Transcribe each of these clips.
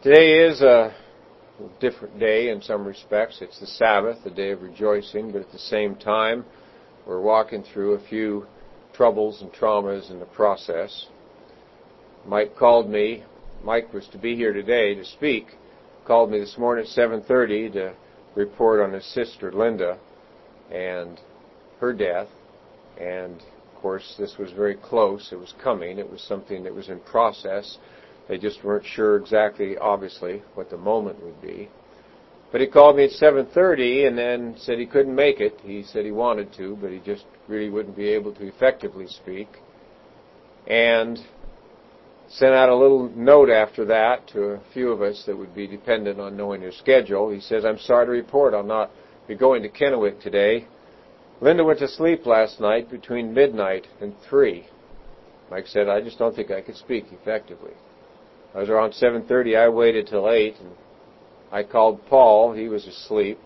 Today is a different day in some respects. It's the Sabbath, the day of rejoicing, but at the same time, we're walking through a few troubles and traumas in the process. Mike called me. Mike was to be here today to speak. Called me this morning at 7:30 to report on his sister Linda and her death. And of course, this was very close. It was coming. It was something that was in process. They just weren't sure exactly, obviously, what the moment would be. But he called me at 7:30 and then said he couldn't make it. He said he wanted to, but he just really wouldn't be able to effectively speak. And sent out a little note after that to a few of us that would be dependent on knowing his schedule. He says, "I'm sorry to report I'll not be going to Kennewick today. Linda went to sleep last night between midnight and 3. Mike said, "I just don't think I could speak effectively." I was around 7:30. I waited till 8, and I called Paul. He was asleep.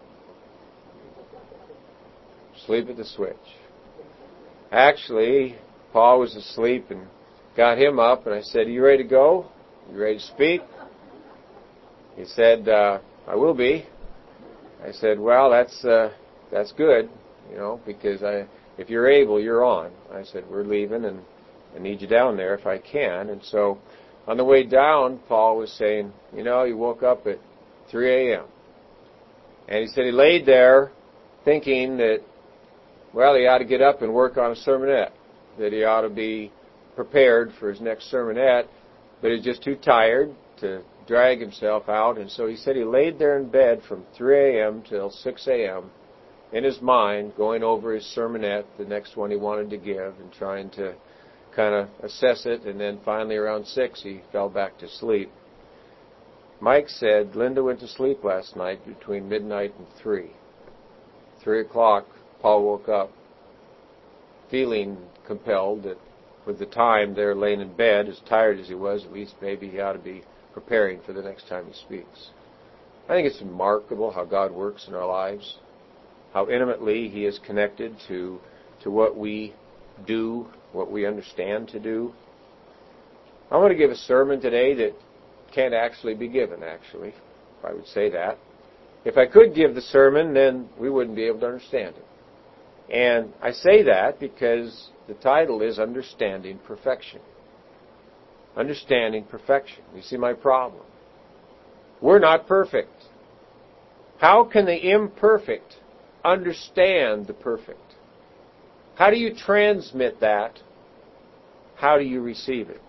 Asleep at the switch. Actually, Paul was asleep and got him up, and I said, "Are you ready to go? You ready to speak?" He said, "I will be." I said, "Well, that's good, because if you're able, you're on." I said, "We're leaving, and I need you down there if I can." And so on the way down, Paul was saying, he woke up at 3 a.m. And he said he laid there thinking that, he ought to get up and work on a sermonette, that he ought to be prepared for his next sermonette, but he's just too tired to drag himself out. And so he said he laid there in bed from 3 a.m. till 6 a.m. in his mind, going over his sermonette, the next one he wanted to give, and trying to kind of assess it, and then finally around 6 he fell back to sleep. Mike said Linda went to sleep last night between midnight and 3. 3 o'clock, Paul woke up feeling compelled that with the time there laying in bed, as tired as he was, at least maybe he ought to be preparing for the next time he speaks. I think it's remarkable how God works in our lives, how intimately He is connected to what we do, what we understand to do. I want to give a sermon today that can't actually be given, if I would say that. If I could give the sermon, then we wouldn't be able to understand it. And I say that because the title is Understanding Perfection. Understanding perfection. You see my problem? We're not perfect. How can the imperfect understand the perfect? How do you transmit that? How do you receive it?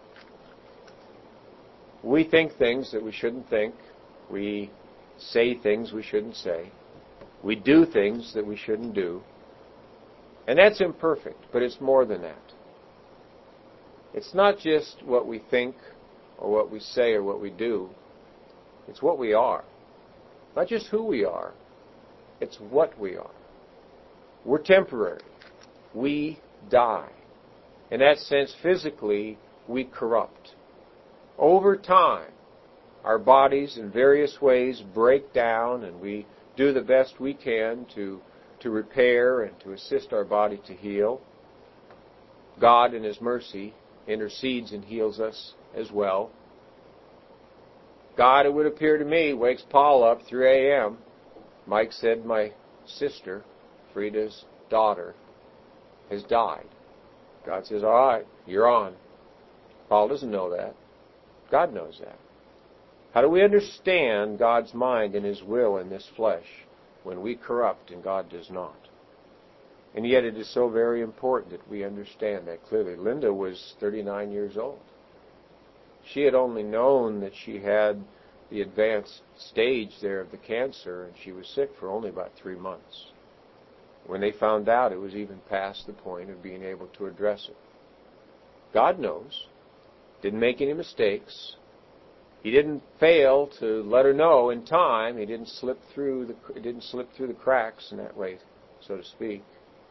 We think things that we shouldn't think. We say things we shouldn't say. We do things that we shouldn't do. And that's imperfect, but it's more than that. It's not just what we think or what we say or what we do. It's what we are. Not just who we are. It's what we are. We're temporary. We die. In that sense, physically, we corrupt. Over time, our bodies in various ways break down, and we do the best we can to repair and to assist our body to heal. God, in His mercy, intercedes and heals us as well. God, it would appear to me, wakes Paul up 3 a.m. Mike said my sister, Frida's daughter, has died. God says, "All right, you're on." Paul doesn't know that. God knows that. How do we understand God's mind and His will in this flesh when we corrupt and God does not? And yet it is so very important that we understand that clearly. Linda was 39 years old. She had only known that she had the advanced stage there of the cancer, and she was sick for only about 3 months. When they found out, it was even past the point of being able to address it. God knows. Didn't make any mistakes. He didn't fail to let her know in time. He didn't slip through the cracks in that way, so to speak.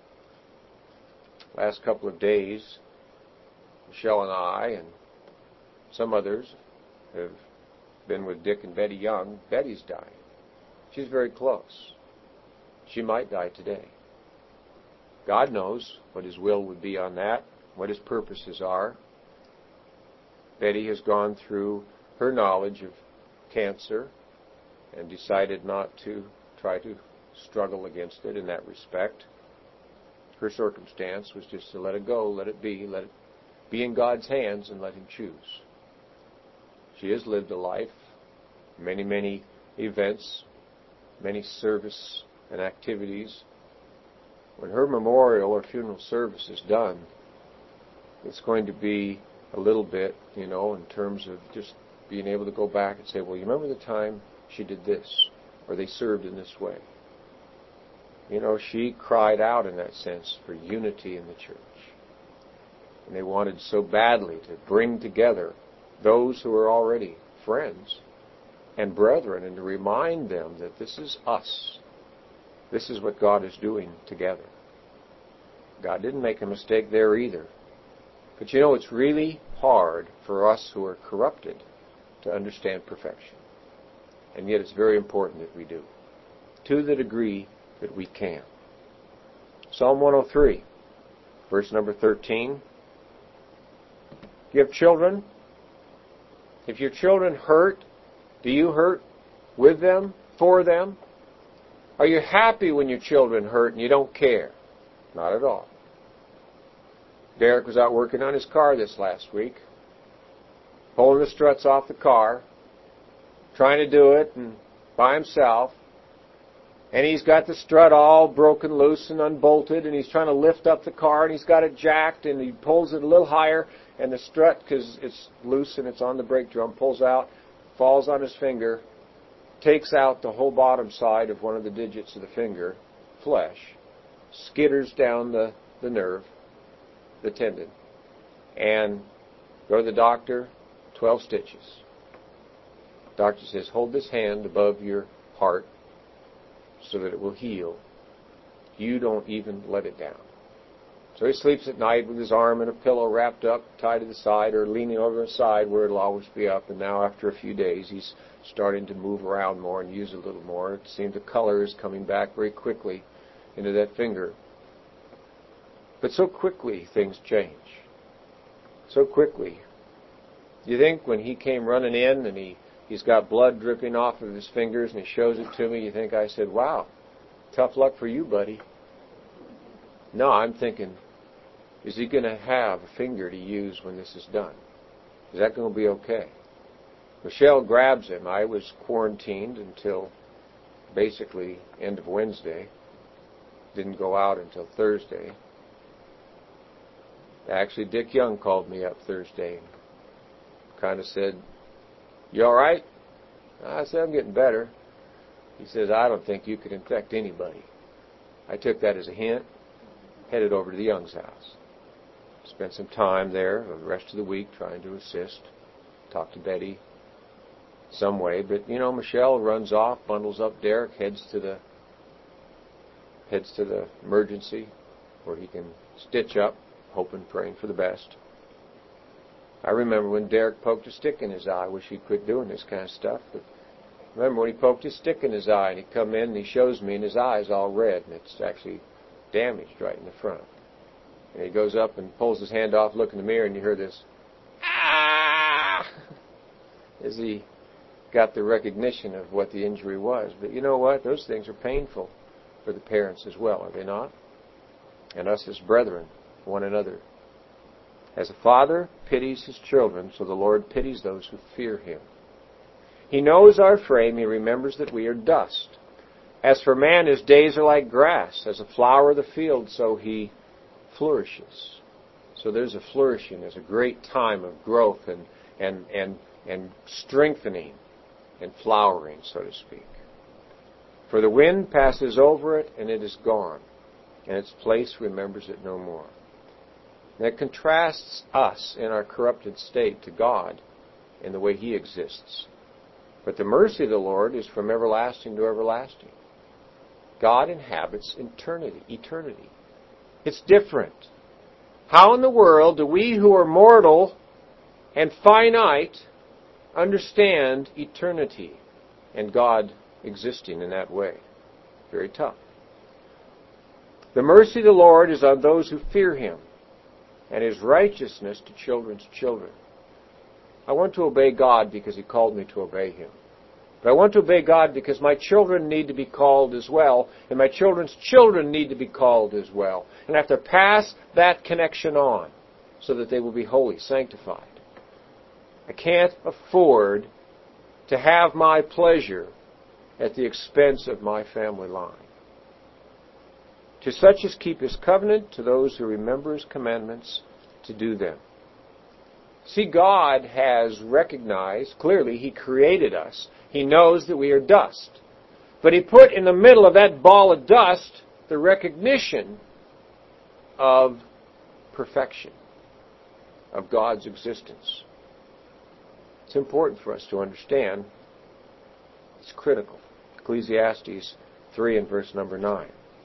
Last couple of days, Michelle and I and some others have been with Dick and Betty Young. Betty's dying. She's very close. She might die today. God knows what His will would be on that, what His purposes are. Betty has gone through her knowledge of cancer and decided not to try to struggle against it in that respect. Her circumstance was just to let it go, let it be in God's hands and let Him choose. She has lived a life, many, many events, many service and activities. When her memorial or funeral service is done, it's going to be a little bit, in terms of just being able to go back and say, well, you remember the time she did this, or they served in this way. She cried out in that sense for unity in the church. And they wanted so badly to bring together those who are already friends and brethren and to remind them that this is us. This is what God is doing together. God didn't make a mistake there either. But it's really hard for us who are corrupted to understand perfection. And yet it's very important that we do, to the degree that we can. Psalm 103, verse number 13. You have children. If your children hurt, do you hurt with them, for them? Are you happy when your children hurt and you don't care? Not at all. Derek was out working on his car this last week, pulling the struts off the car, trying to do it and by himself. And he's got the strut all broken loose and unbolted, and he's trying to lift up the car, and he's got it jacked, and he pulls it a little higher, and the strut, because it's loose and it's on the brake drum, pulls out, falls on his finger, takes out the whole bottom side of one of the digits of the finger, flesh, skitters down the nerve, the tendon, and go to the doctor, 12 stitches. Doctor says, hold this hand above your heart so that it will heal. You don't even let it down. So he sleeps at night with his arm in a pillow wrapped up, tied to the side, or leaning over the side where it'll always be up. And now after a few days, he's starting to move around more and use it a little more. It seems the color is coming back very quickly into that finger. But so quickly things change. So quickly. You think when he came running in and he's got blood dripping off of his fingers and he shows it to me, you think I said, wow, tough luck for you, buddy. No, I'm thinking, is he going to have a finger to use when this is done? Is that going to be okay? Michelle grabs him. I was quarantined until basically end of Wednesday. Didn't go out until Thursday. Actually, Dick Young called me up Thursday and kind of said, you all right? I said, I'm getting better. He says, I don't think you could infect anybody. I took that as a hint, headed over to the Young's house. Spent some time there the rest of the week trying to assist, talk to Betty some way. But, Michelle runs off, bundles up Derek, heads to the emergency where he can stitch up, hoping, praying for the best. I remember when Derek poked a stick in his eye. I wish he'd quit doing this kind of stuff. But I remember when he poked his stick in his eye, and he come in and he shows me, and his eye is all red, and it's actually damaged right in the front. And he goes up and pulls his hand off, look in the mirror, and you hear this, ah, as he got the recognition of what the injury was. But you know what? Those things are painful for the parents as well, are they not? And us as brethren, one another. As a father pities his children, so the Lord pities those who fear Him. He knows our frame. He remembers that we are dust. As for man, his days are like grass. As a flower of the field, so he flourishes. So there's a flourishing. There's a great time of growth and strengthening and flowering, so to speak. For the wind passes over it, and it is gone, and its place remembers it no more. And it contrasts us in our corrupted state to God in the way He exists. But the mercy of the Lord is from everlasting to everlasting. God inhabits eternity. It's different. How in the world do we who are mortal and finite understand eternity and God existing in that way? Very tough. The mercy of the Lord is on those who fear Him, and His righteousness to children's children. I want to obey God because He called me to obey Him. But I want to obey God because my children need to be called as well, and my children's children need to be called as well. And I have to pass that connection on so that they will be holy, sanctified. I can't afford to have my pleasure at the expense of my family line. To such as keep His covenant, to those who remember His commandments, to do them. See, God has recognized, clearly He created us. He knows that we are dust. But He put in the middle of that ball of dust the recognition of perfection, of God's existence. It's important for us to understand. It's critical. Ecclesiastes 3 and verse number 9.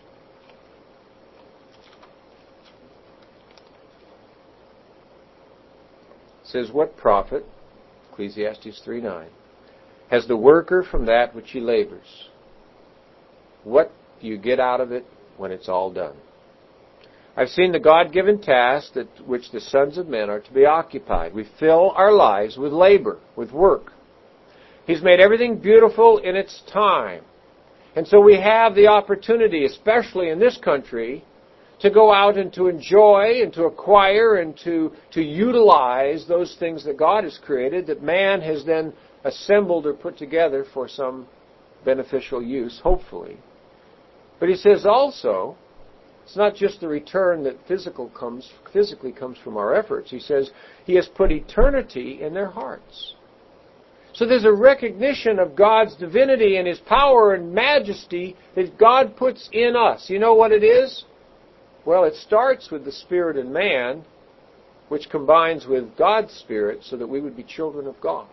It says, what profit, Ecclesiastes 3:9, has the worker from that which he labors? What do you get out of it when it's all done? I've seen the God-given task that which the sons of men are to be occupied. We fill our lives with labor, with work. He's made everything beautiful in its time. And so we have the opportunity, especially in this country, to go out and to enjoy and to acquire and to utilize those things that God has created, that man has then assembled or put together for some beneficial use, hopefully. But he says also, it's not just the return that physically comes from our efforts. He says He has put eternity in their hearts. So there's a recognition of God's divinity and His power and majesty that God puts in us. You know what it is? Well, it starts with the Spirit in man, which combines with God's Spirit so that we would be children of God.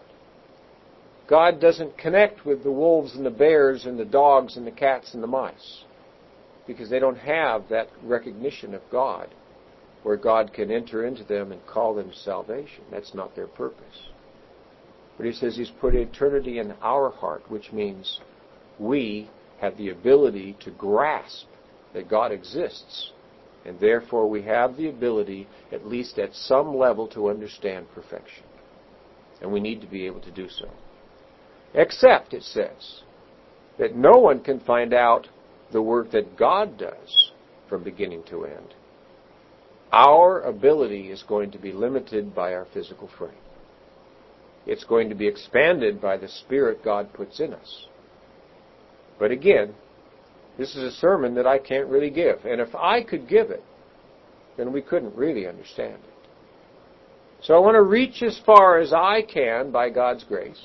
God doesn't connect with the wolves and the bears and the dogs and the cats and the mice, because they don't have that recognition of God where God can enter into them and call them salvation. That's not their purpose. But He says He's put eternity in our heart, which means we have the ability to grasp that God exists. And therefore we have the ability, at least at some level, to understand perfection. And we need to be able to do so. Except, it says, that no one can find out the work that God does from beginning to end. Our ability is going to be limited by our physical frame. It's going to be expanded by the Spirit God puts in us. But again, this is a sermon that I can't really give. And if I could give it, then we couldn't really understand it. So I want to reach as far as I can by God's grace.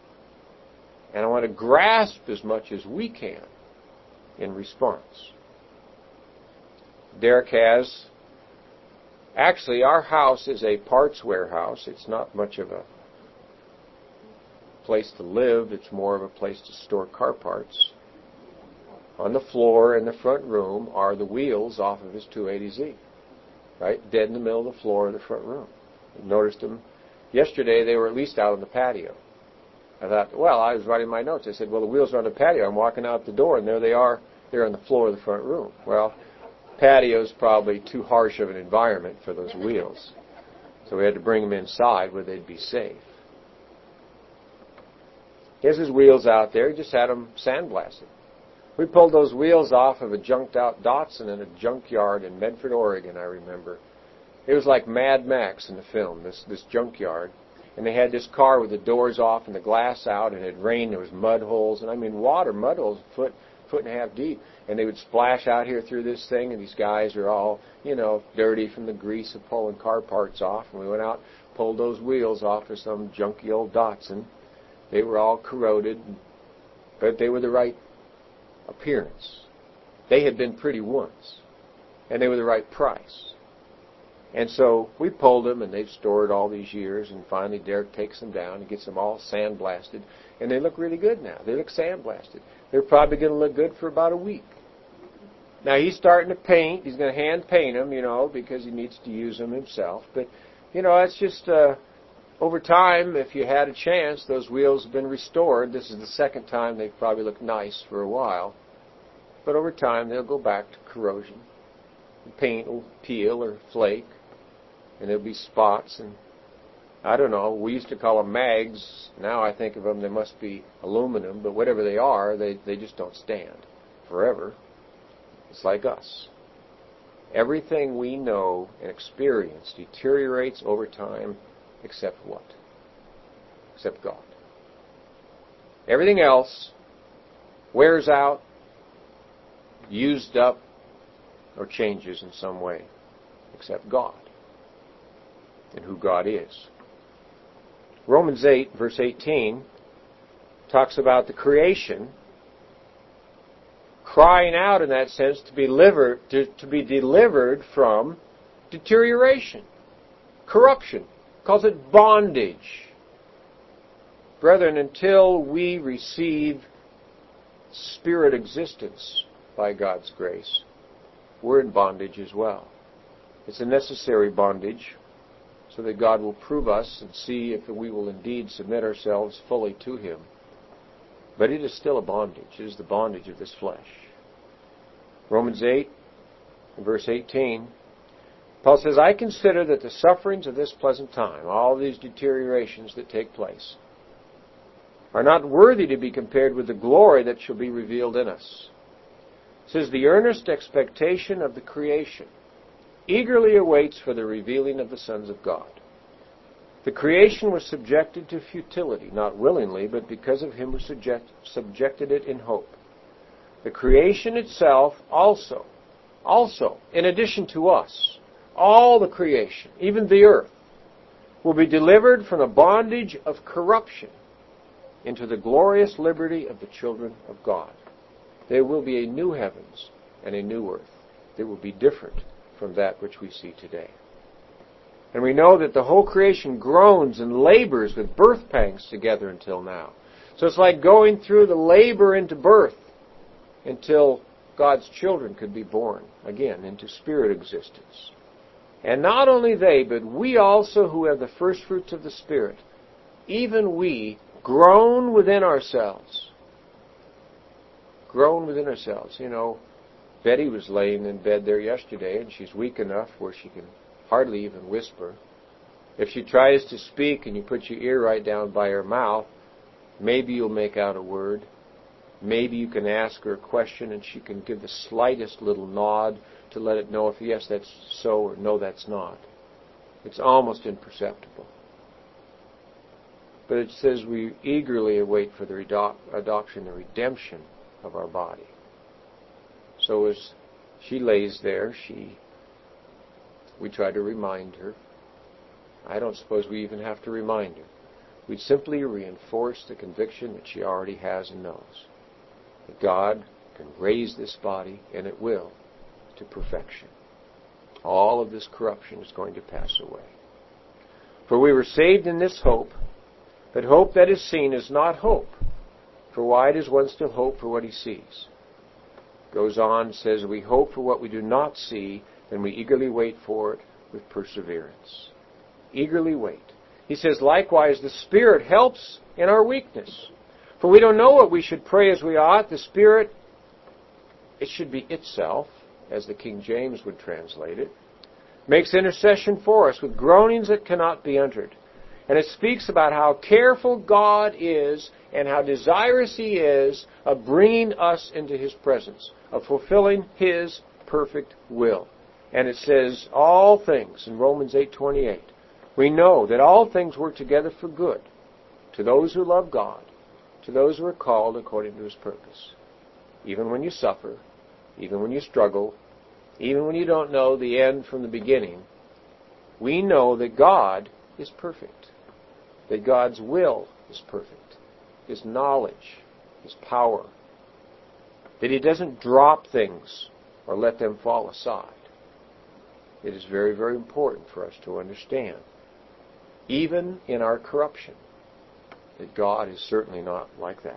And I want to grasp as much as we can in response. Derek has... Actually, our house is a parts warehouse. It's not much of a place to live. It's more of a place to store car parts. On the floor in the front room are the wheels off of his 280Z. Right? Dead in the middle of the floor of the front room. I noticed them. Yesterday, they were at least out on the patio. I thought, well, I was writing my notes. I said, well, the wheels are on the patio. I'm walking out the door, and there they are. They're on the floor of the front room. Well, patio's probably too harsh of an environment for those wheels. So we had to bring them inside where they'd be safe. He has his wheels out there. He just had them sandblasted. We pulled those wheels off of a junked-out Datsun in a junkyard in Medford, Oregon, I remember. It was like Mad Max in the film, this junkyard. And they had this car with the doors off and the glass out, and it had rained. There was mud holes, and I mean mud holes, foot and a half deep. And they would splash out here through this thing, and these guys are all, dirty from the grease of pulling car parts off. And we went out, pulled those wheels off of some junky old Datsun. They were all corroded, but they were the right appearance. They had been pretty once, and they were the right price. And so we pulled them, and they've stored all these years, and finally Derek takes them down and gets them all sandblasted, and they look really good now. They look sandblasted. They're probably going to look good for about a week. Now he's starting to paint. He's going to hand paint them, because he needs to use them himself. But, it's just over time, if you had a chance, those wheels have been restored. This is the second time they've probably looked nice for a while. But over time, they'll go back to corrosion. The paint will peel or flake, and there'll be spots. And I don't know, we used to call them mags. Now I think of them, they must be aluminum, but whatever they are, they just don't stand forever. It's like us. Everything we know and experience deteriorates over time, except what? Except God. Everything else wears out, used up, or changes in some way, except God and who God is. Romans 8, verse 18, talks about the creation crying out in that sense to be delivered from deterioration, corruption. It calls it bondage. Brethren, until we receive spirit existence by God's grace, we're in bondage as well. It's a necessary bondage so that God will prove us and see if we will indeed submit ourselves fully to Him. But it is still a bondage. It is the bondage of this flesh. Romans 8, verse 18, Paul says, I consider that the sufferings of this present time, all these deteriorations that take place, are not worthy to be compared with the glory that shall be revealed in us. It says, the earnest expectation of the creation eagerly awaits for the revealing of the sons of God. The creation was subjected to futility, not willingly, but because of Him who subjected it in hope. The creation itself also, in addition to us, all the creation, even the earth, will be delivered from the bondage of corruption into the glorious liberty of the children of God. There will be a new heavens and a new earth that will be different from that which we see today. And we know that the whole creation groans and labors with birth pangs together until now. So it's like going through the labor into birth until God's children could be born again into spirit existence. And not only they, but we also who have the first fruits of the Spirit, even we groan within ourselves. Groan within ourselves. You know, Betty was laying in bed there yesterday, and she's weak enough where she can hardly even whisper. If she tries to speak and you put your ear right down by her mouth, maybe you'll make out a word. Maybe you can ask her a question and she can give the slightest little nod to let it know if yes, that's so, or no, that's not. It's almost imperceptible. But it says we eagerly await for the adoption, the redemption of our body. So as she lays there, we try to remind her. I don't suppose we even have to remind her. We simply reinforce the conviction that she already has and knows. That God can raise this body, and it will, to perfection. All of this corruption is going to pass away. For we were saved in this hope, but hope that is seen is not hope. For why does one still hope for what he sees? Goes on, says, we hope for what we do not see, then we eagerly wait for it with perseverance. Eagerly wait. He says, likewise, the Spirit helps in our weakness. For we don't know what we should pray as we ought. The Spirit, it should be itself, as the King James would translate it, makes intercession for us with groanings that cannot be uttered. And it speaks about how careful God is and how desirous He is of bringing us into His presence, of fulfilling His perfect will. And it says all things in Romans 8:28. We know that all things work together for good to those who love God, to those who are called according to His purpose. Even when you suffer, even when you struggle, even when you don't know the end from the beginning, we know that God is perfect, that God's will is perfect, His knowledge, His power, that He doesn't drop things or let them fall aside. It is very, very important for us to understand, even in our corruption, that God is certainly not like that.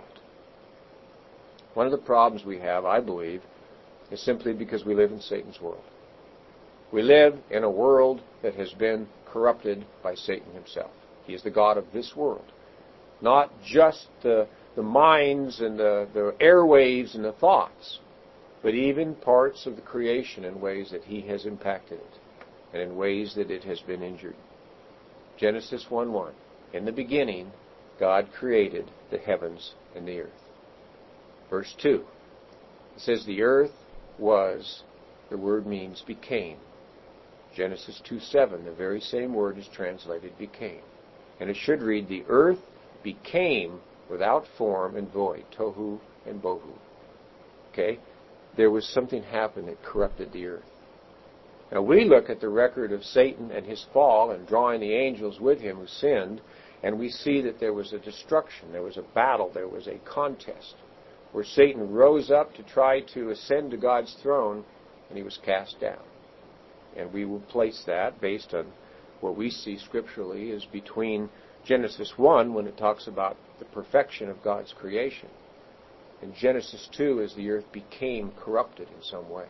One of the problems we have, I believe, is simply because we live in Satan's world. We live in a world that has been corrupted by Satan himself. He is the god of this world. Not just the minds and the airwaves and the thoughts, but even parts of the creation in ways that he has impacted it, and in ways that it has been injured. Genesis 1:1. In the beginning, God created the heavens and the earth. Verse 2. It says the earth was, the word means became. Genesis 2:7, the very same word is translated became. And it should read, the earth became without form and void, tohu and bohu. Okay? There was something happened that corrupted the earth. Now we look at the record of Satan and his fall and drawing the angels with him who sinned, and we see that there was a destruction, there was a battle, there was a contest, where Satan rose up to try to ascend to God's throne, and he was cast down. And we will place that based on what we see scripturally is between Genesis 1, when it talks about the perfection of God's creation, and Genesis 2, as the earth became corrupted in some way.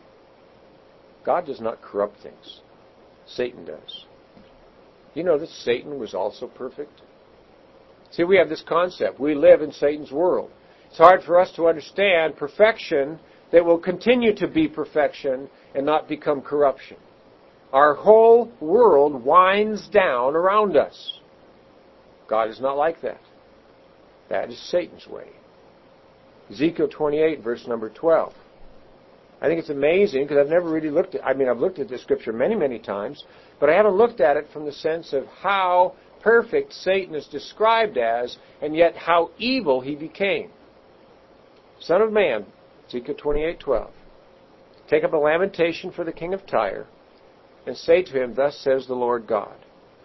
God does not corrupt things. Satan does. You know that Satan was also perfect? See, we have this concept. We live in Satan's world. It's hard for us to understand perfection that will continue to be perfection and not become corruption. Our whole world winds down around us. God is not like that. That is Satan's way. Ezekiel 28, verse number 12. I think it's amazing because I've never really looked at, I've looked at this scripture many, many times, but I haven't looked at it from the sense of how perfect Satan is described as, and yet how evil he became. Son of man, Ezekiel 28:12. Take up a lamentation for the king of Tyre, and say to him, thus says the Lord God,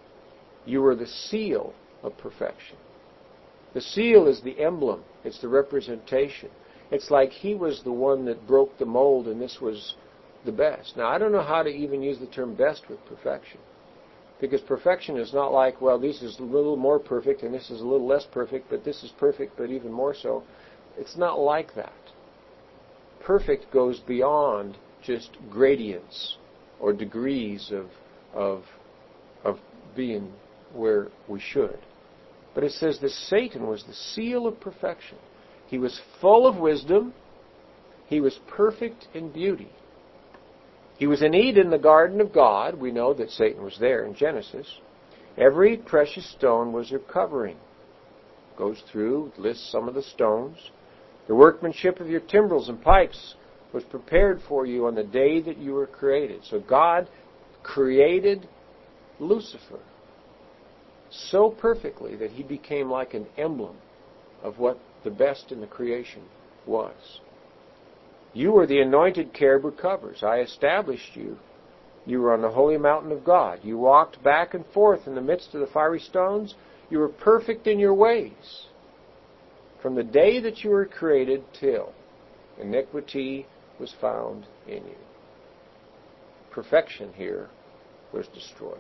you are the seal of perfection. The seal is the emblem. It's the representation. It's like he was the one that broke the mold and this was the best. Now, I don't know how to even use the term best with perfection. Because perfection is not like, well, this is a little more perfect and this is a little less perfect, but this is perfect, but even more so. It's not like that. Perfect goes beyond just gradients or degrees of being where we should. But it says that Satan was the seal of perfection. He was full of wisdom. He was perfect in beauty. He was in Eden, the garden of God. We know that Satan was there in Genesis. Every precious stone was her covering. Goes through, lists some of the stones. The workmanship of your timbrels and pipes was prepared for you on the day that you were created. So God created Lucifer so perfectly that he became like an emblem of what the best in the creation was. You were the anointed cherub with covers. I established you. You were on the holy mountain of God. You walked back and forth in the midst of the fiery stones. You were perfect in your ways. From the day that you were created till iniquity was found in you. Perfection here was destroyed.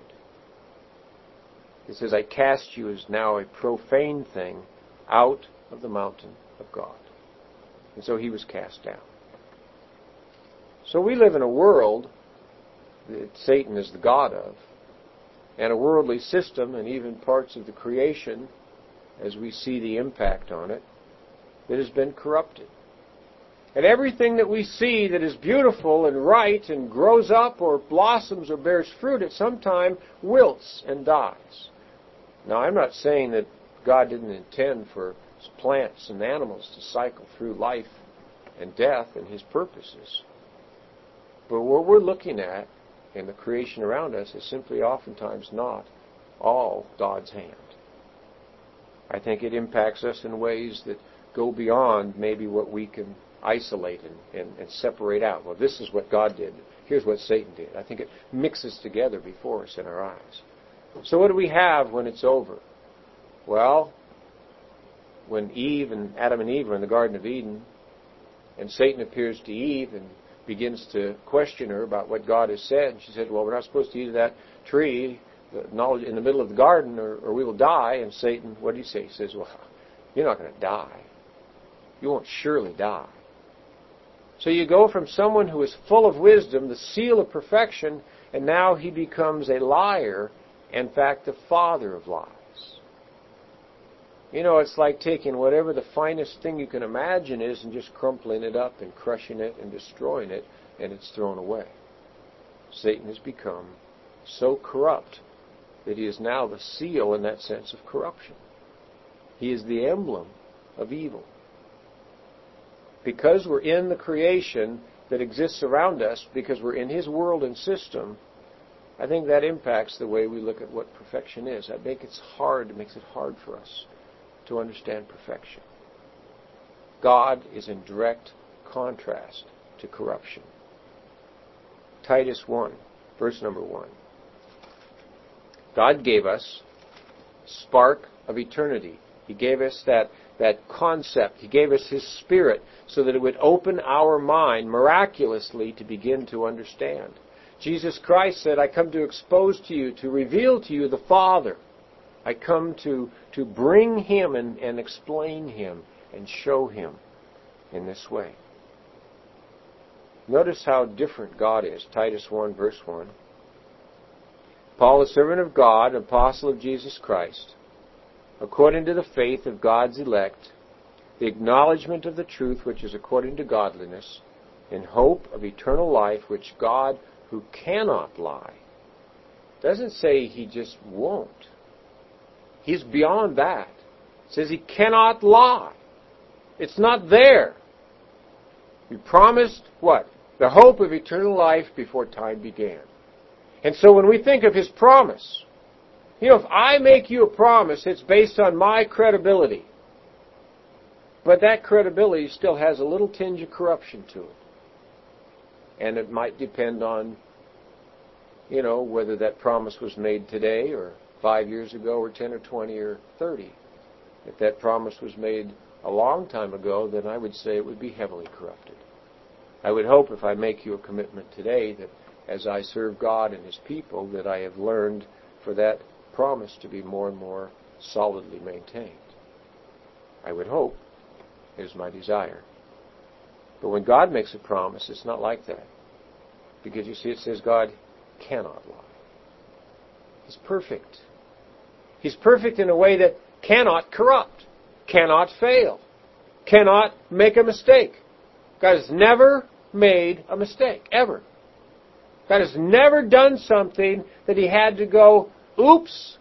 It says, I cast you as now a profane thing out of the mountain of God. And so he was cast down. So we live in a world that Satan is the god of, and a worldly system, and even parts of the creation, as we see the impact on it, that has been corrupted. And everything that we see that is beautiful and right and grows up or blossoms or bears fruit at some time wilts and dies. Now, I'm not saying that God didn't intend for plants and animals to cycle through life and death and his purposes. But what we're looking at in the creation around us is simply oftentimes not all God's hand. I think it impacts us in ways that go beyond maybe what we can isolate and separate out. Well, this is what God did. Here's what Satan did. I think it mixes together before us in our eyes. So what do we have when it's over? Well, when Adam and Eve were in the Garden of Eden, and Satan appears to Eve and begins to question her about what God has said, and she said, well, we're not supposed to eat of that tree, the knowledge in the middle of the garden, or we will die. And Satan, what did he say? He says, well, you're not going to die. You won't surely die. So you go from someone who is full of wisdom, the seal of perfection, and now he becomes a liar, in fact, the father of lies. You know, it's like taking whatever the finest thing you can imagine is and just crumpling it up and crushing it and destroying it, and it's thrown away. Satan has become so corrupt that He is now the seal, in that sense, of corruption. He is the emblem of evil. Because we're in the creation that exists around us, because we're in His world and system, I think that impacts the way we look at what perfection is. It makes it hard for us to understand perfection. God is in direct contrast to corruption. Titus 1, verse number 1. God gave us spark of eternity. He gave us that concept. He gave us His Spirit so that it would open our mind miraculously to begin to understand. Jesus Christ said, I come to expose to you, to reveal to you the Father. I come to bring Him and explain Him and show Him in this way. Notice how different God is. Titus 1, verse 1. Paul, a servant of God, apostle of Jesus Christ, according to the faith of God's elect, the acknowledgement of the truth which is according to godliness, in hope of eternal life, which God, who cannot lie, doesn't say He just won't. He's beyond that. It says He cannot lie. It's not there. He promised what? The hope of eternal life before time began. And so when we think of His promise, if I make you a promise, it's based on my credibility. But that credibility still has a little tinge of corruption to it. And it might depend on, whether that promise was made today or 5 years ago or 10 or 20 or 30. If that promise was made a long time ago, then I would say it would be heavily corrupted. I would hope if I make you a commitment today that as I serve God and His people, that I have learned for that promise to be more and more solidly maintained. I would hope. It is my desire. But when God makes a promise, it's not like that. Because you see, it says God cannot lie. He's perfect. He's perfect in a way that cannot corrupt, cannot fail, cannot make a mistake. God has never made a mistake, ever. God has never done something that He had to go, oops.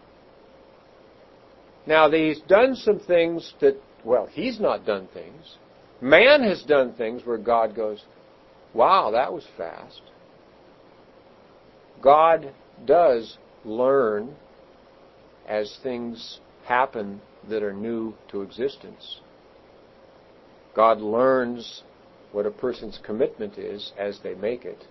Now, He's done some things that, He's not done things. Man has done things where God goes, wow, that was fast. God does learn as things happen that are new to existence. God learns what a person's commitment is as they make it.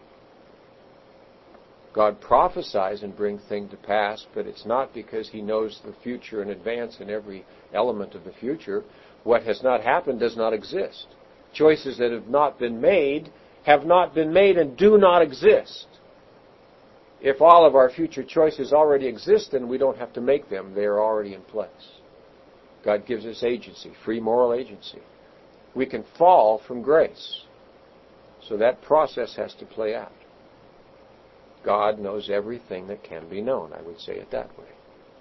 God prophesies and brings things to pass, but it's not because He knows the future in advance in every element of the future. What has not happened does not exist. Choices that have not been made and do not exist. If all of our future choices already exist, then we don't have to make them. They are already in place. God gives us agency, free moral agency. We can fall from grace. So that process has to play out. God knows everything that can be known. I would say it that way.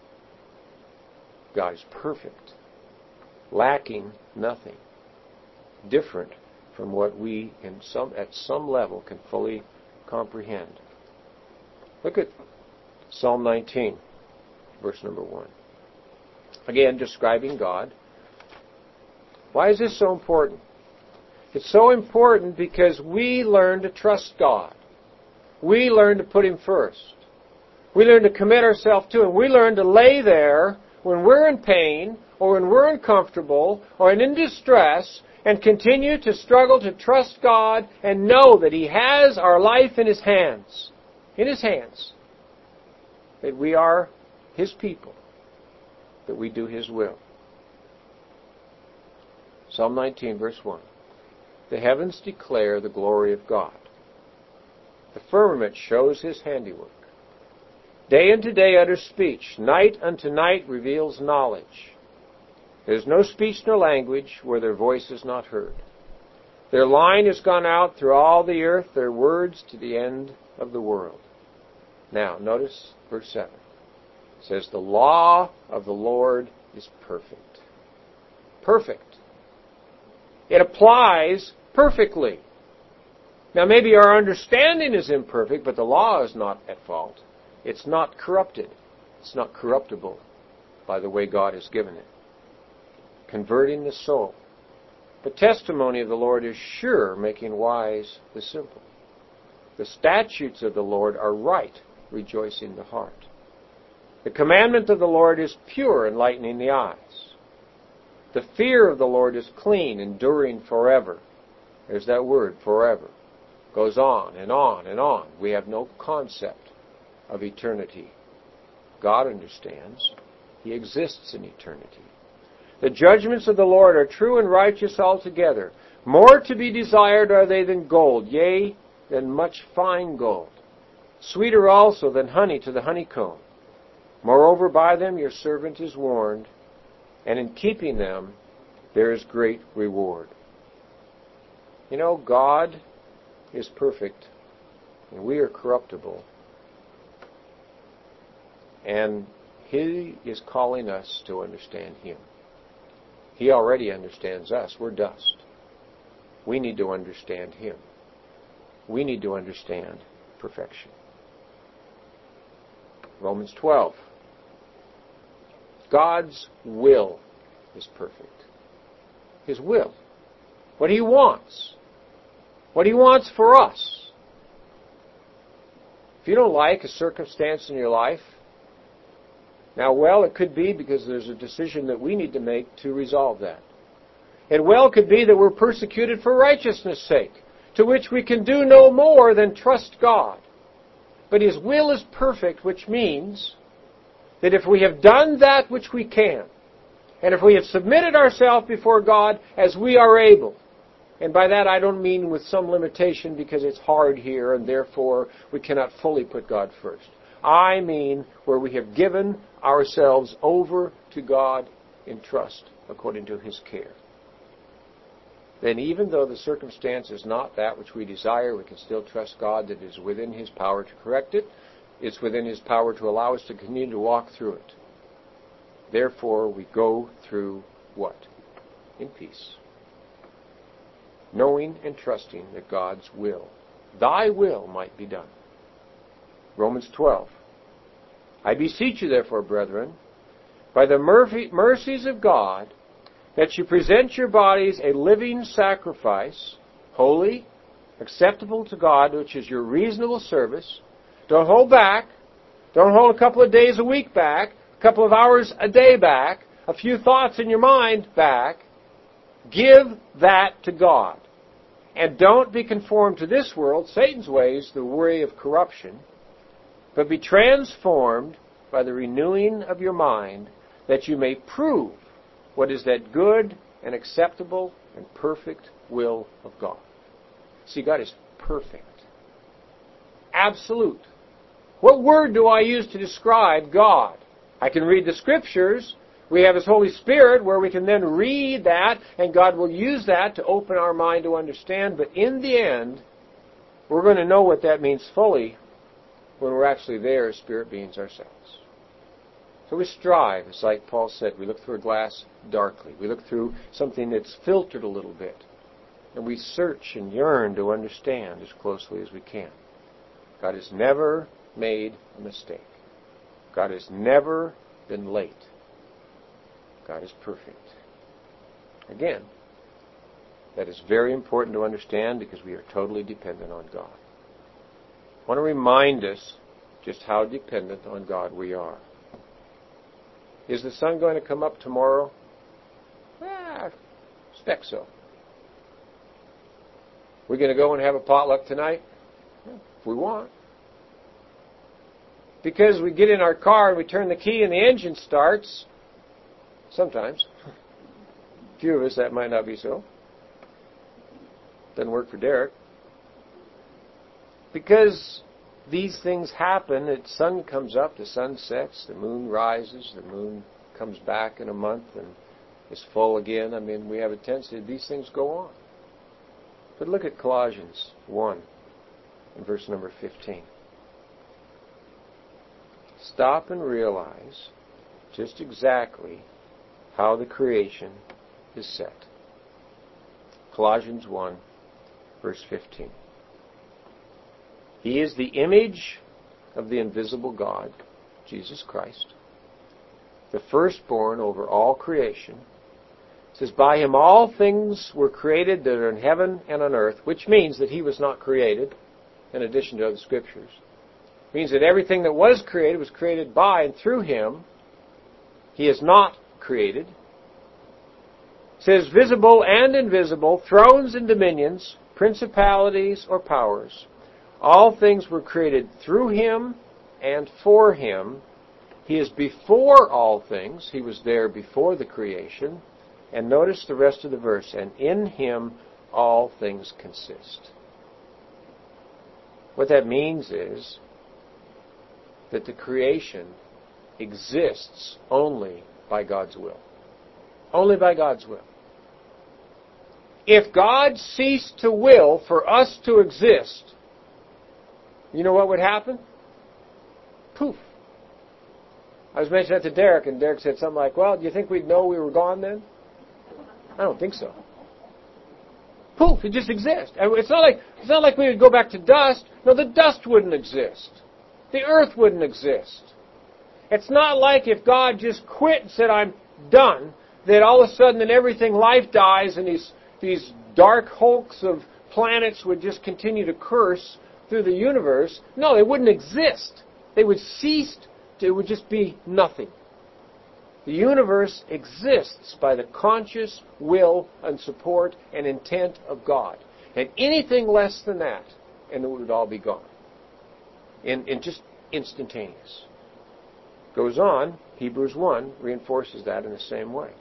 God is perfect, lacking nothing, different from what we at some level can fully comprehend. Look at Psalm 19, verse number 1. Again, describing God. Why is this so important? It's so important because we learn to trust God. We learn to put Him first. We learn to commit ourselves to Him. We learn to lay there when we're in pain or when we're uncomfortable or in distress and continue to struggle to trust God and know that He has our life in His hands. In His hands. That we are His people. That we do His will. Psalm 19, verse 1. The heavens declare the glory of God. The firmament shows His handiwork. Day unto day utters speech. Night unto night reveals knowledge. There is no speech nor language where their voice is not heard. Their line has gone out through all the earth, their words to the end of the world. Now, notice verse 7. It says, the law of the Lord is perfect. Perfect. It applies perfectly. Now, maybe our understanding is imperfect, but the law is not at fault. It's not corrupted. It's not corruptible by the way God has given it. Converting the soul. The testimony of the Lord is sure, making wise the simple. The statutes of the Lord are right, rejoicing the heart. The commandment of the Lord is pure, enlightening the eyes. The fear of the Lord is clean, enduring forever. There's that word, forever. Goes on and on and on. We have no concept of eternity. God understands. He exists in eternity. The judgments of the Lord are true and righteous altogether. More to be desired are they than gold, yea, than much fine gold. Sweeter also than honey to the honeycomb. Moreover, by them your servant is warned, and in keeping them there is great reward. You know, God is perfect, and we are corruptible. And He is calling us to understand Him. He already understands us. We're dust. We need to understand Him. We need to understand perfection. Romans 12. God's will is perfect. His will. What He wants. What He wants for us. If you don't like a circumstance in your life, now, well, it could be because there's a decision that we need to make to resolve that. It well could be that we're persecuted for righteousness' sake, to which we can do no more than trust God. But His will is perfect, which means that if we have done that which we can, and if we have submitted ourselves before God as we are able, and by that I don't mean with some limitation because it's hard here and therefore we cannot fully put God first. I mean where we have given ourselves over to God in trust according to His care. Then even though the circumstance is not that which we desire, we can still trust God that it is within His power to correct it. It's within His power to allow us to continue to walk through it. Therefore, we go through what? In peace. Knowing and trusting that God's will, Thy will, might be done. Romans 12. I beseech you, therefore, brethren, by the mercies of God, that you present your bodies a living sacrifice, holy, acceptable to God, which is your reasonable service. Don't hold back. Don't hold a couple of days a week back, a couple of hours a day back, a few thoughts in your mind back. Give that to God. And don't be conformed to this world, Satan's ways, the way of corruption, but be transformed by the renewing of your mind, that you may prove what is that good and acceptable and perfect will of God. See, God is perfect. Absolute. What word do I use to describe God? I can read the Scriptures. We have His Holy Spirit where we can then read that, and God will use that to open our mind to understand. But in the end, we're going to know what that means fully when we're actually there as spirit beings ourselves. So we strive, it's like Paul said, we look through a glass darkly. We look through something that's filtered a little bit. And we search and yearn to understand as closely as we can. God has never made a mistake. God has never been late. God is perfect. Again, that is very important to understand because we are totally dependent on God. I want to remind us just how dependent on God we are. Is the sun going to come up tomorrow? I expect so. We're going to go and have a potluck tonight? If we want. Because we get in our car and we turn the key and the engine starts. Sometimes. A few of us, that might not be so. Doesn't work for Derek. Because these things happen, the sun comes up, the sun sets, the moon rises, the moon comes back in a month and is full again. I mean, we have a tendency, these things go on. But look at Colossians 1 and verse number 15. Stop and realize just exactly how the creation is set. Colossians 1, verse 15. He is the image of the invisible God, Jesus Christ, the firstborn over all creation. It says, by him all things were created that are in heaven and on earth, which means that he was not created, in addition to other scriptures. It means that everything that was created by and through him. He is not created. It says, visible and invisible, thrones and dominions, principalities or powers. All things were created through him and for him. He is before all things. He was there before the creation. And notice the rest of the verse. And in him all things consist. What that means is that the creation exists only by God's will. Only by God's will. If God ceased to will for us to exist, you know what would happen? Poof. I was mentioning that to Derek, and Derek said something like, well, do you think we'd know we were gone then? I don't think so. Poof, it just exists. It's not like we would go back to dust. No, the dust wouldn't exist. The earth wouldn't exist. It's not like if God just quit and said, I'm done, that all of a sudden then everything, life dies, and these dark hulks of planets would just continue to curse through the universe. No, they wouldn't exist. They would cease. It would just be nothing. The universe exists by the conscious will and support and intent of God. And anything less than that, and it would all be gone. In just instantaneous. Goes on, Hebrews 1 reinforces that in the same way.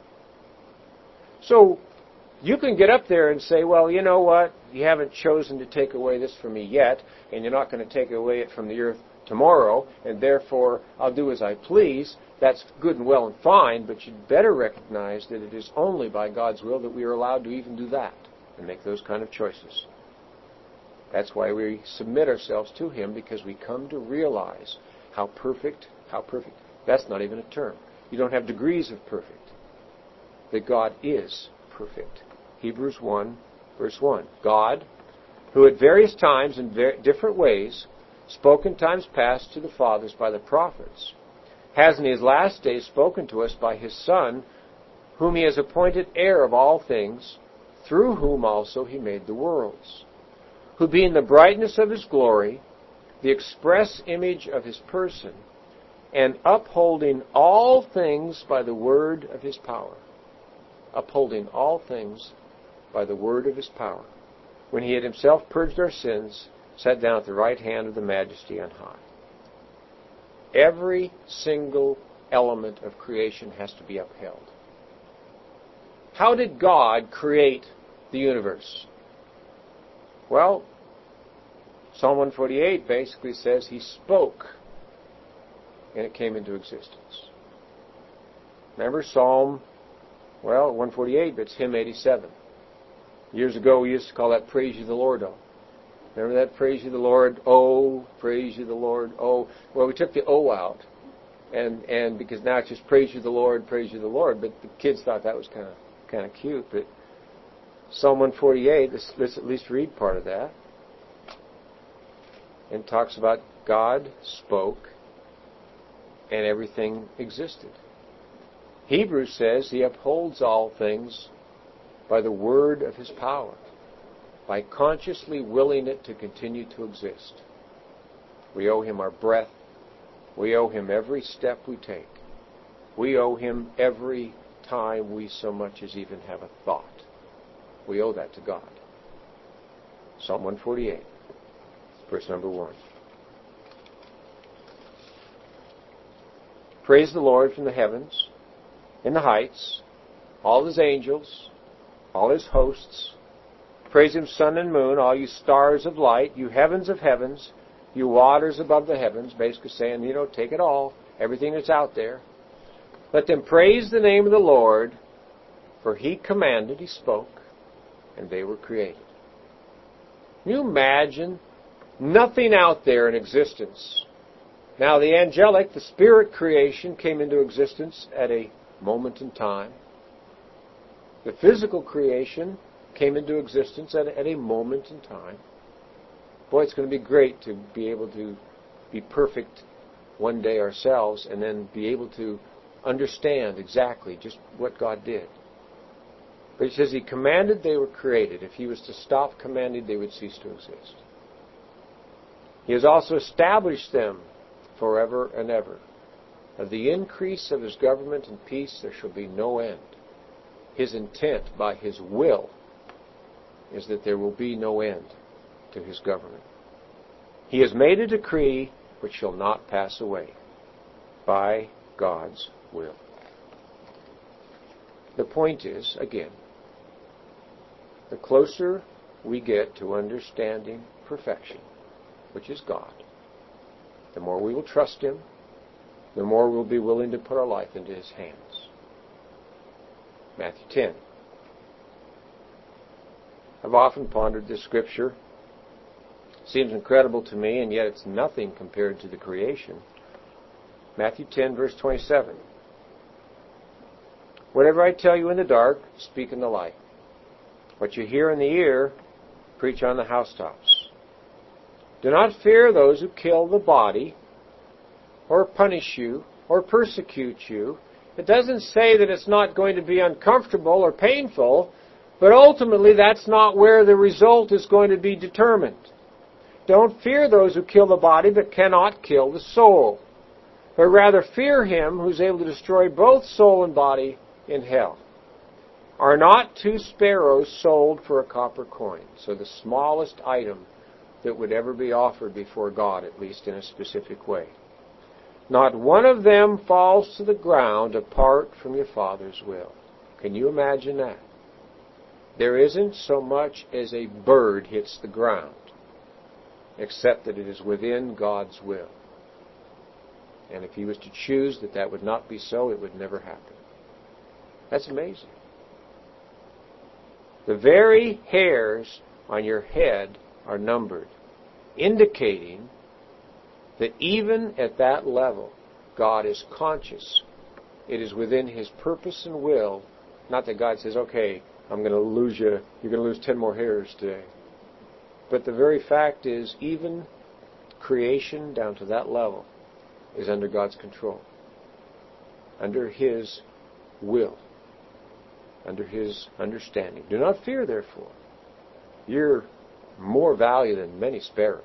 So, you can get up there and say, well, you know what? You haven't chosen to take away this from me yet, and you're not going to take away it from the earth tomorrow, and therefore I'll do as I please. That's good and well and fine, but you'd better recognize that it is only by God's will that we are allowed to even do that and make those kind of choices. That's why we submit ourselves to him, because we come to realize how perfect, that's not even a term. You don't have degrees of perfect. That God is perfect. Hebrews 1, verse 1. God, who at various times in different ways spoke in times past to the fathers by the prophets, has in his last days spoken to us by his Son, whom he has appointed heir of all things, through whom also he made the worlds, who being the brightness of his glory, the express image of his person, and upholding all things by the word of his power. Upholding all things by the word of his power. When he had himself purged our sins, sat down at the right hand of the Majesty on high. Every single element of creation has to be upheld. How did God create the universe? Well, Psalm 148 basically says he spoke and it came into existence. Remember Psalm 148, but it's hymn 87. Years ago we used to call that Praise Ye the Lord, oh. Remember that? Praise Ye the Lord, oh, praise Ye the Lord, oh. Well, we took the oh out, and because now it's just praise Ye the Lord, but the kids thought that was kind of cute. But Psalm 148, let's at least read part of that. And talks about God spoke and everything existed. Hebrews says he upholds all things by the word of his power, by consciously willing it to continue to exist. We owe him our breath. We owe him every step we take. We owe him every time we so much as even have a thought. We owe that to God. Psalm 148, verse number 1. Praise the Lord from the heavens, in the heights, all his angels, all his hosts. Praise him, sun and moon, all you stars of light, you heavens of heavens, you waters above the heavens, basically saying, take it all, everything that's out there. Let them praise the name of the Lord, for he commanded, he spoke, and they were created. Can you imagine nothing out there in existence? Now the angelic, the spirit creation came into existence at a moment in time. The physical creation came into existence at a moment in time. Boy, it's going to be great to be able to be perfect one day ourselves and then be able to understand exactly just what God did. But he says He commanded, they were created. If He was to stop commanding, they would cease to exist. He has also established them forever and ever. Of the increase of His government and peace there shall be no end. His intent by His will is that there will be no end to His government. He has made a decree which shall not pass away by God's will. The point is, again, the closer we get to understanding perfection, which is God, the more we will trust Him, the more we'll be willing to put our life into His hands. Matthew 10. I've often pondered this scripture. It seems incredible to me, and yet it's nothing compared to the creation. Matthew 10, verse 27. Whatever I tell you in the dark, speak in the light. What you hear in the ear, preach on the housetops. Do not fear those who kill the body, or punish you, or persecute you. It doesn't say that it's not going to be uncomfortable or painful, but ultimately that's not where the result is going to be determined. Don't fear those who kill the body, but cannot kill the soul. But rather fear Him who's able to destroy both soul and body in hell. Are not 2 sparrows sold for a copper coin? So the smallest item that would ever be offered before God, at least in a specific way. Not one of them falls to the ground apart from your Father's will. Can you imagine that? There isn't so much as a bird hits the ground, except that it is within God's will. And if He was to choose that that would not be so, it would never happen. That's amazing. The very hairs on your head are numbered, indicating that even at that level, God is conscious. It is within His purpose and will, not that God says, okay, I'm going to lose you, you're going to lose 10 more hairs today. But the very fact is, even creation down to that level is under God's control, under His will, under His understanding. Do not fear, therefore. You're more value than many sparrows.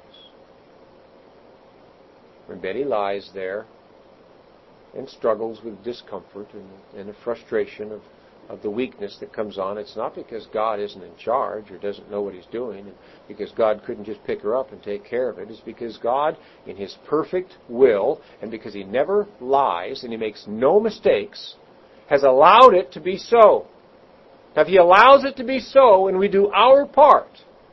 When Betty lies there and struggles with discomfort and a frustration of the weakness that comes on, it's not because God isn't in charge or doesn't know what He's doing, and because God couldn't just pick her up and take care of it. It's because God, in His perfect will, and because He never lies and He makes no mistakes, has allowed it to be so. Now, if He allows it to be so and we do our part,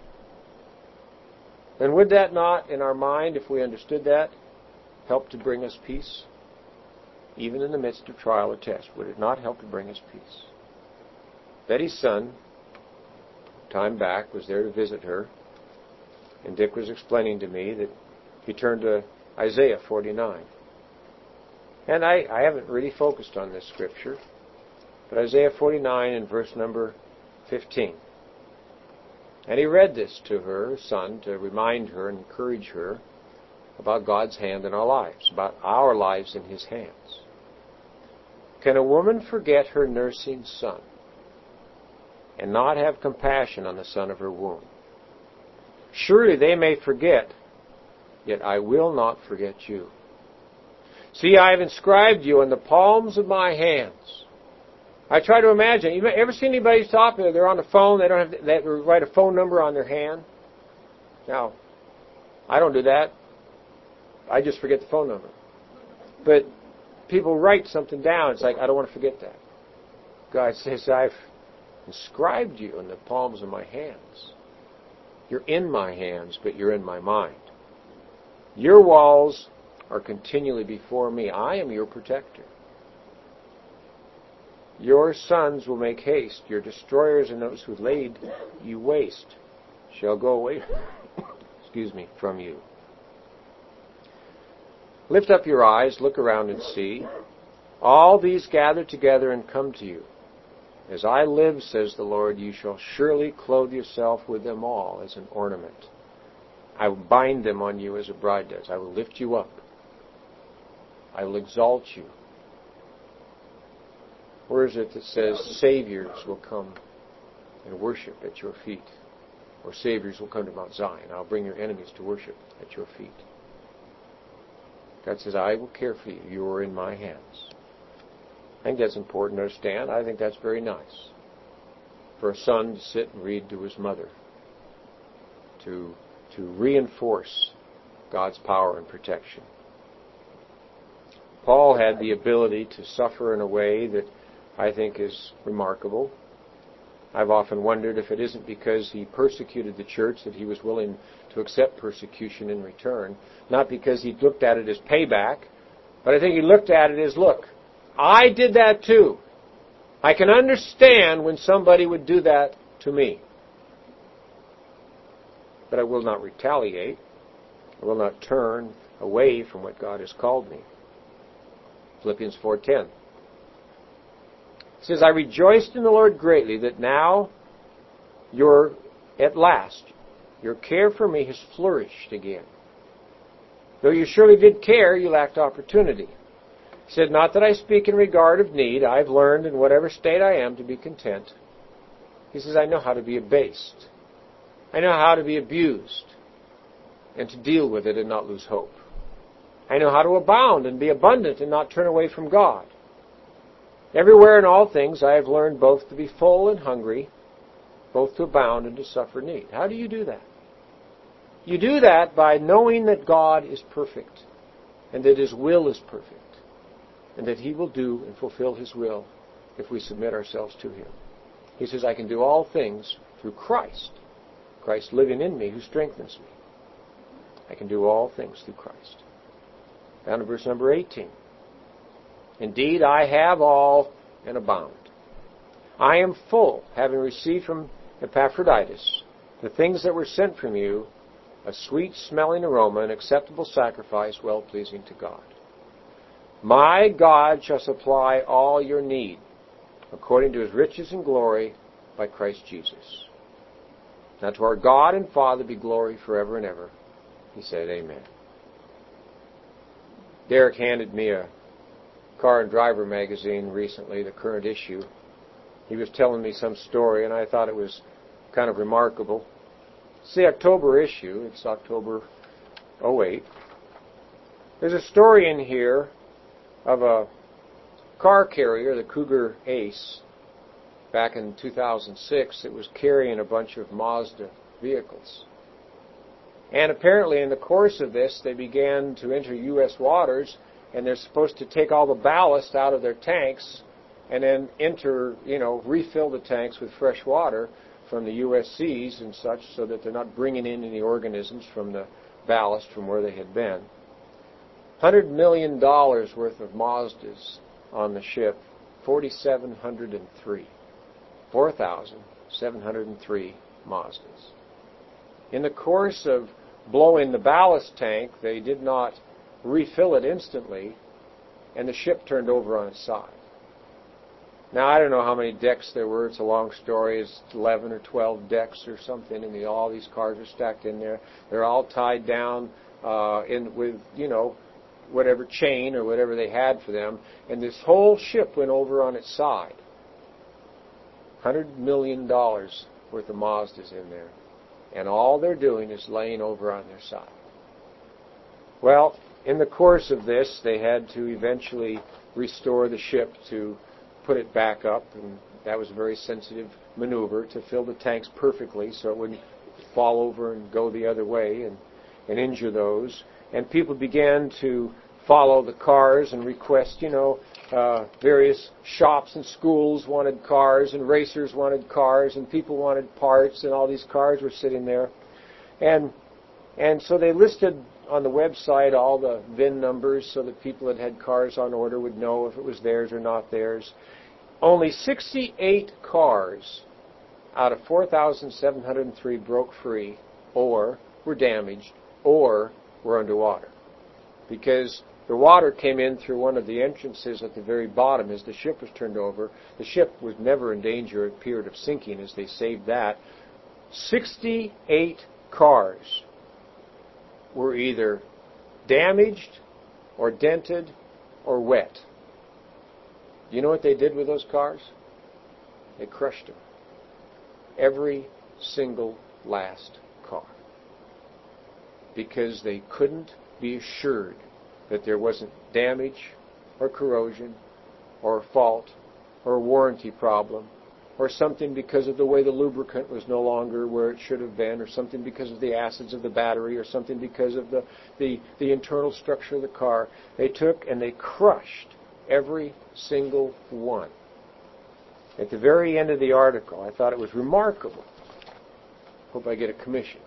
then would that not, in our mind, if we understood that, help to bring us peace? Even in the midst of trial or test, would it not help to bring us peace? Betty's son, time back, was there to visit her, and Dick was explaining to me that he turned to Isaiah 49. And I haven't really focused on this scripture, but Isaiah 49 and verse number 15. And he read this to her son to remind her and encourage her about God's hand in our lives, about our lives in His hands. Can a woman forget her nursing son and not have compassion on the son of her womb? Surely they may forget, yet I will not forget you. See, I have inscribed you in the palms of my hands. I try to imagine. You ever seen anybody stop? They're on the phone. They write a phone number on their hand. Now, I don't do that. I just forget the phone number. But people write something down. It's like, I don't want to forget that. God says, I've inscribed you in the palms of my hands. You're in my hands, but you're in my mind. Your walls are continually before me. I am your protector. Your sons will make haste. Your destroyers and those who laid you waste shall go away from you. Lift up your eyes, look around and see. All these gather together and come to you. As I live, says the Lord, you shall surely clothe yourself with them all as an ornament. I will bind them on you as a bride does. I will lift you up. I will exalt you. Where is it that says saviors will come and worship at your feet? Or saviors will come to Mount Zion. I'll bring your enemies to worship at your feet. God says, I will care for you. You are in my hands. I think that's important to understand. I think that's very nice. For a son to sit and read to his mother. To reinforce God's power and protection. Paul had the ability to suffer in a way that I think is remarkable. I've often wondered if it isn't because he persecuted the church that he was willing to accept persecution in return. Not because he looked at it as payback, but I think he looked at it as, look, I did that too. I can understand when somebody would do that to me. But I will not retaliate. I will not turn away from what God has called me. Philippians 4:10. It says, I rejoiced in the Lord greatly that now at last, your care for me has flourished again. Though you surely did care, you lacked opportunity. He said, not that I speak in regard of need. I've learned in whatever state I am to be content. He says, I know how to be abased. I know how to be abused and to deal with it and not lose hope. I know how to abound and be abundant and not turn away from God. Everywhere in all things I have learned both to be full and hungry, both to abound and to suffer need. How do you do that? You do that by knowing that God is perfect and that His will is perfect and that He will do and fulfill His will if we submit ourselves to Him. He says, I can do all things through Christ. Christ living in me who strengthens me. I can do all things through Christ. Down to verse number 18. Indeed, I have all and abound. I am full, having received from Epaphroditus the things that were sent from you, a sweet-smelling aroma, an acceptable sacrifice, well-pleasing to God. My God shall supply all your need, according to His riches and glory, by Christ Jesus. Now to our God and Father be glory forever and ever. He said, Amen. Derek handed me a Car and Driver magazine recently, the current issue. He was telling me some story, and I thought it was kind of remarkable. It's the October issue. It's October 08. There's a story in here of a car carrier, the Cougar Ace, back in 2006. It was carrying a bunch of Mazda vehicles. And apparently in the course of this, they began to enter U.S. waters, and they're supposed to take all the ballast out of their tanks and then refill the tanks with fresh water from the U.S. seas and such so that they're not bringing in any organisms from the ballast from where they had been. $100 million worth of Mazdas on the ship, 4,703. 4,703 Mazdas. In the course of blowing the ballast tank, they did not refill it instantly, and the ship turned over on its side. Now, I don't know how many decks there were. It's a long story. It's 11 or 12 decks or something, and all these cars are stacked in there. They're all tied down with whatever chain or whatever they had for them, and this whole ship went over on its side. $100 million worth of Mazdas in there, and all they're doing is laying over on their side. Well, in the course of this, they had to eventually restore the ship to put it back up, and that was a very sensitive maneuver to fill the tanks perfectly so it wouldn't fall over and go the other way and injure those. And people began to follow the cars and request, various shops and schools wanted cars, and racers wanted cars, and people wanted parts, and all these cars were sitting there. And so they listed on the website all the VIN numbers so that people that had cars on order would know if it was theirs or not theirs. Only 68 cars out of 4,703 broke free or were damaged or were underwater, because the water came in through one of the entrances at the very bottom as the ship was turned over. The ship was never in danger of a period of sinking as they saved that. 68 cars were either damaged or dented or wet. You know what they did with those cars? They crushed them. Every single last car. Because they couldn't be assured that there wasn't damage or corrosion or fault or warranty problem or something because of the way the lubricant was no longer where it should have been, or something because of the acids of the battery, or something because of the internal structure of the car. They took and they crushed every single one. At the very end of the article, I thought it was remarkable. Hope I get a commission.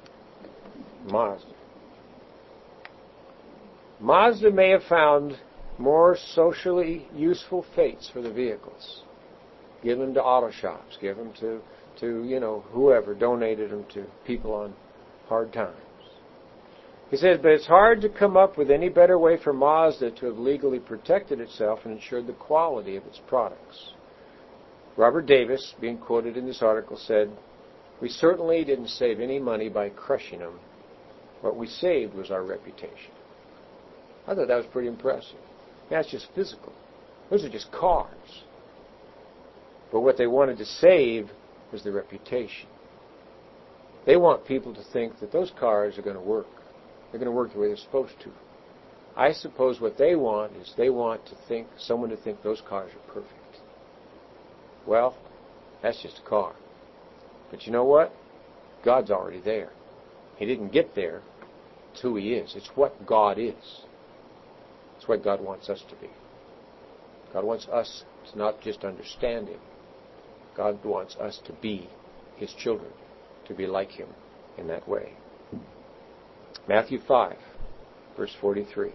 Mazda may have found more socially useful fates for the vehicles. Give them to auto shops. Give them to whoever donated them to people on hard times. He says, but it's hard to come up with any better way for Mazda to have legally protected itself and ensured the quality of its products. Robert Davis, being quoted in this article, said, we certainly didn't save any money by crushing them. What we saved was our reputation. I thought that was pretty impressive. That's just physical. Those are just cars. But what they wanted to save was the reputation. They want people to think that those cars are going to work. They're going to work the way they're supposed to. I suppose what they want is they want someone to think those cars are perfect. Well, that's just a car. But you know what? God's already there. He didn't get there. It's who He is. It's what God is. It's what God wants us to be. God wants us to not just understand Him. God wants us to be His children, to be like Him in that way. Matthew 5, verse 43.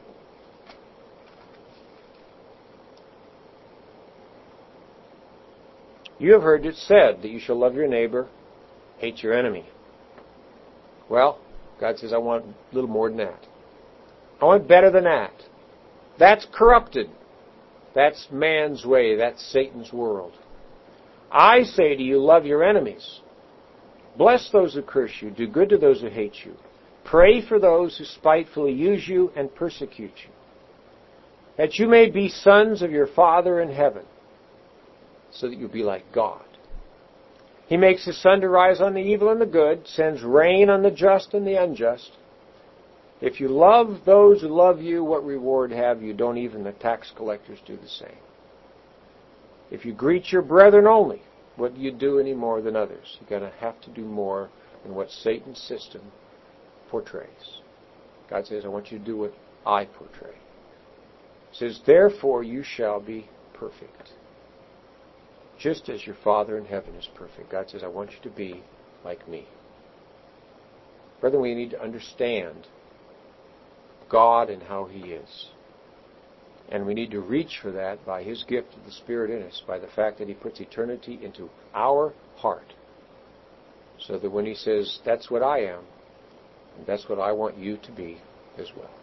You have heard it said that you shall love your neighbor, hate your enemy. Well, God says, I want a little more than that. I want better than that. That's corrupted. That's man's way. That's Satan's world. I say to you, love your enemies. Bless those who curse you. Do good to those who hate you. Pray for those who spitefully use you and persecute you, that you may be sons of your Father in heaven, so that you'll be like God. He makes His sun to rise on the evil and the good, sends rain on the just and the unjust. If you love those who love you, what reward have you? Don't even the tax collectors do the same? If you greet your brethren only, what do you do any more than others? You're going to have to do more than what Satan's system portrays. God says, I want you to do what I portray. He says, therefore you shall be perfect, just as your Father in heaven is perfect. God says, I want you to be like me. Brethren, we need to understand God and how He is. And we need to reach for that by His gift of the Spirit in us, by the fact that He puts eternity into our heart. So that when He says, that's what I am, and that's what I want you to be as well.